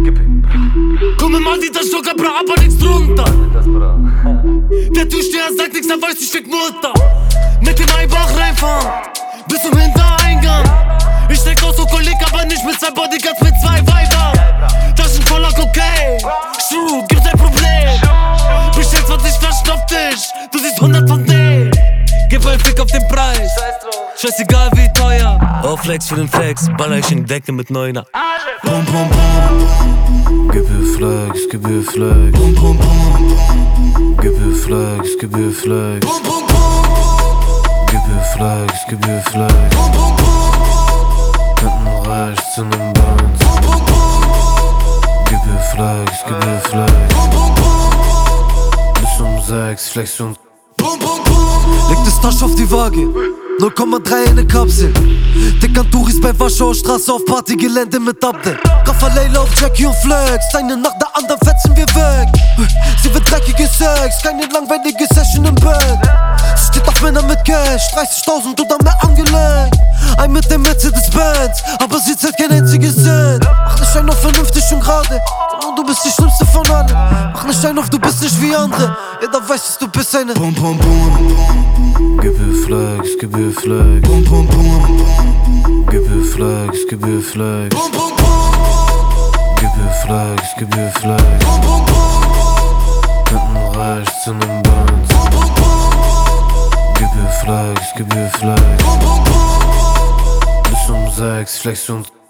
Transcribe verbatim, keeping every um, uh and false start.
Komm im Adidas Joker, bra, aber nix drunter. Der Türsteher sagt nix, dann weiß ich, fick Mutter. Mit dem Einbach reinfahren, bis zum Hintereingang. Ich steck aus so Kolleg, aber nicht mit zwei Bodyguards, mit zwei Weibern. Taschen voller Cocaine, Schuh, gibt's ein Problem. Bestell zwanzig Flaschen auf Tisch, du siehst hundert von denen. Gib einen Fick auf den Preis, scheißegal wie teuer. Oh Flex für den Flex, baller ich in die Decke mit Neuner. Bum bum bum. Gib mir Flex, gib mir Flex. Bum bum bum. Gib mir Flex, gib mir Flex. Bum bum bum. Gib mir Flex, gib mir Flex. Bum bum bum. Hinten rechts in den Bands. Bum bum bum. Gib mir Flex, gib mir Flex. Bum bum bum. Bis um sechs, Flex und Bum bum bum. Leg das Tasch auf die Waage, null Komma drei in ne Kapsel. Dick an Touris bei Warschauer Straße auf Partygelände mit Abdel. Raffaella auf Jackie und Flex, eine nach der anderen fetzen wir weg. Sie wird dreckige Sex, keine langweilige Session im Bett. Sie steht auf Männer mit Cash, dreißigtausend oder mehr angelegt. Ein mit dem Mercedes-Benz, aber sie zählt kein einziges Cent. Mach nicht einen auf vernünftig und gerade, und du bist die Schlimmste von allen. Mach nicht einen auf, du bist nicht wie andere. Jeder weiß, dass du bist eine Bum bum bum. Gib mir Flex, gib mir Flex. Bum bum bum. Gib mir Flex, gib mir Flex. Bum bum bum. Gib mir Flex, gib mir Flex. Bum bum bum. Hinten rechts in den Bands. Bum bum bum. Gib mir Flex, gib mir Flex. Bum bum bum. Bis um sechs, Flex und